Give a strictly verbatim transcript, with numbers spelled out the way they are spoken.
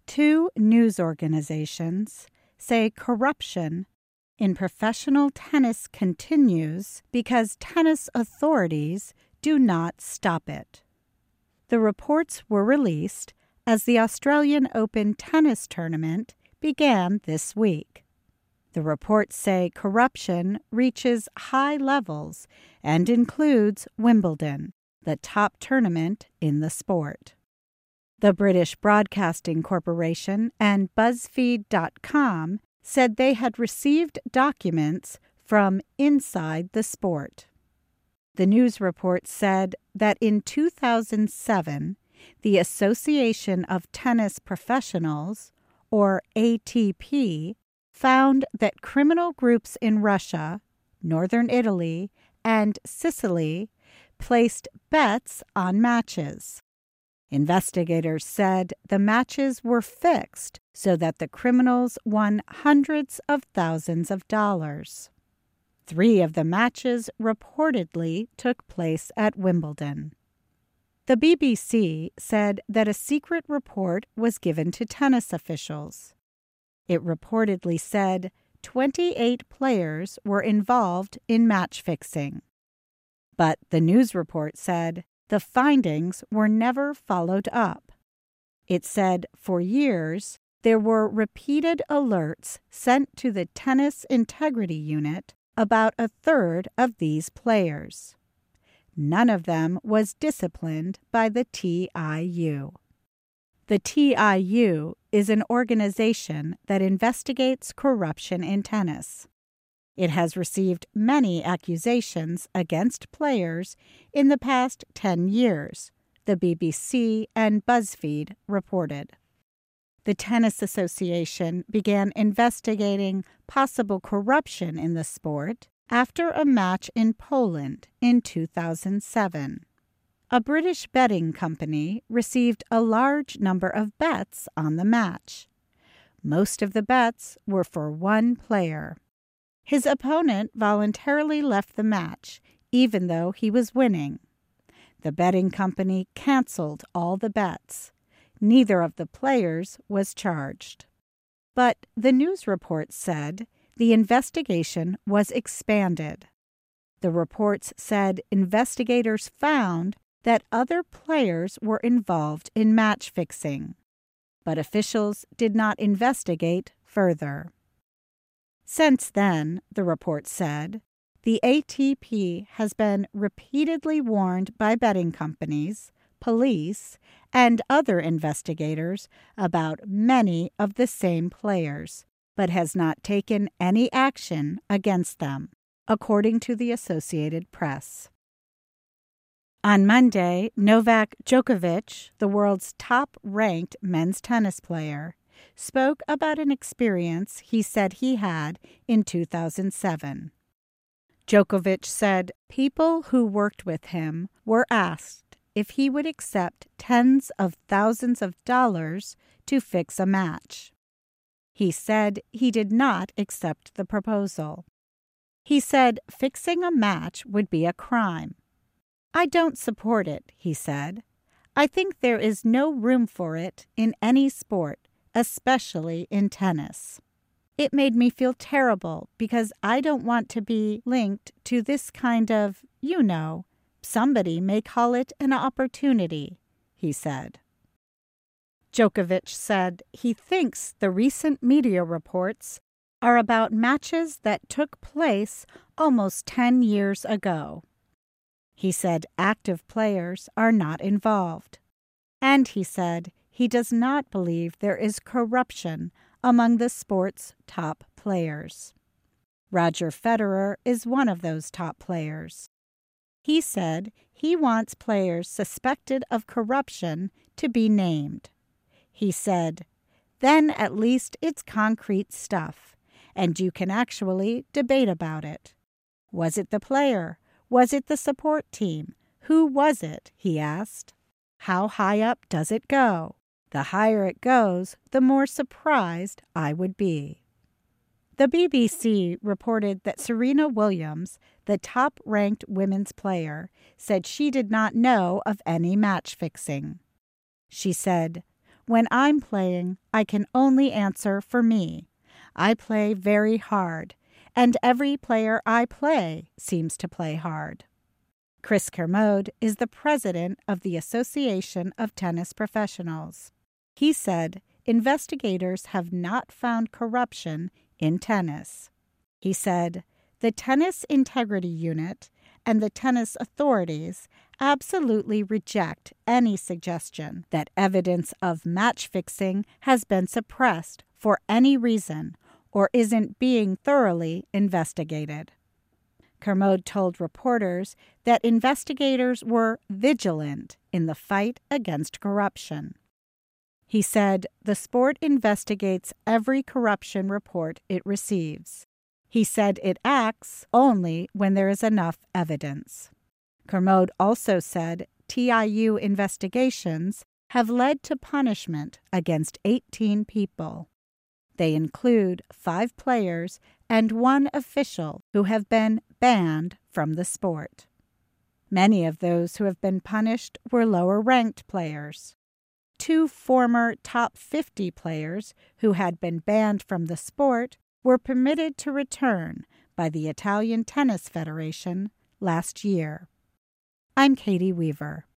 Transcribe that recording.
Two news organizations say corruption in professional tennis continues because tennis authorities do not stop it. The reports were released as the Australian Open tennis tournament began this week. The reports say corruption reaches high levels and includes Wimbledon, the top tournament in the sport. The British Broadcasting Corporation and BuzzFeed dot com said they had received documents from inside the sport. The news report said that in two thousand seven, the Association of Tennis Professionals, or A T P, found that criminal groups in Russia, northern Italy, and Sicily placed bets on matches. Investigators said the matches were fixed so that the criminals won hundreds of thousands of dollars. Three of the matches reportedly took place at Wimbledon. The B B C said that a secret report was given to tennis officials. It reportedly said twenty-eight players were involved in match fixing. But the news report said the findings were never followed up. It said for years there were repeated alerts sent to the Tennis Integrity Unit about a third of these players. None of them was disciplined by the T I U. The T I U is an organization that investigates corruption in tennis. It has received many accusations against players in the past ten years, the B B C and BuzzFeed reported. The Tennis Association began investigating possible corruption in the sport after a match in Poland in two thousand seven. A British betting company received a large number of bets on the match. Most of the bets were for one player. His opponent voluntarily left the match, even though he was winning. The betting company canceled all the bets. Neither of the players was charged. But the news report said the investigation was expanded. The reports said investigators found that other players were involved in match fixing, but officials did not investigate further. Since then, the report said, the A T P has been repeatedly warned by betting companies, police, and other investigators about many of the same players, but has not taken any action against them, according to the Associated Press. On Monday, Novak Djokovic, the world's top-ranked men's tennis player, spoke about an experience he said he had in two thousand seven. Djokovic said people who worked with him were asked if he would accept tens of thousands of dollars to fix a match. He said he did not accept the proposal. He said fixing a match would be a crime. I don't support it, he said. I think there is no room for it in any sport, especially in tennis. It made me feel terrible because I don't want to be linked to this kind of, you know, somebody may call it an opportunity, he said. Djokovic said he thinks the recent media reports are about matches that took place almost ten years ago. He said active players are not involved. And he said he does not believe there is corruption among the sport's top players. Roger Federer is one of those top players. He said he wants players suspected of corruption to be named. He said, then at least it's concrete stuff, and you can actually debate about it. Was it the player? Was it the support team? Who was it? He asked. How high up does it go? The higher it goes, the more surprised I would be. The B B C reported that Serena Williams, the top-ranked women's player, said she did not know of any match fixing. She said, When I'm playing, I can only answer for me. I play very hard, and every player I play seems to play hard. Chris Kermode is the president of the Association of Tennis Professionals. He said investigators have not found corruption in tennis. He said, the Tennis Integrity Unit and the tennis authorities absolutely reject any suggestion that evidence of match fixing has been suppressed for any reason or isn't being thoroughly investigated. Kermode told reporters that investigators were vigilant in the fight against corruption. He said the sport investigates every corruption report it receives. He said it acts only when there is enough evidence. Kermode also said T I U investigations have led to punishment against eighteen people. They include five players and one official who have been banned from the sport. Many of those who have been punished were lower-ranked players. Two former top fifty players who had been banned from the sport were permitted to return by the Italian Tennis Federation last year. I'm Katie Weaver.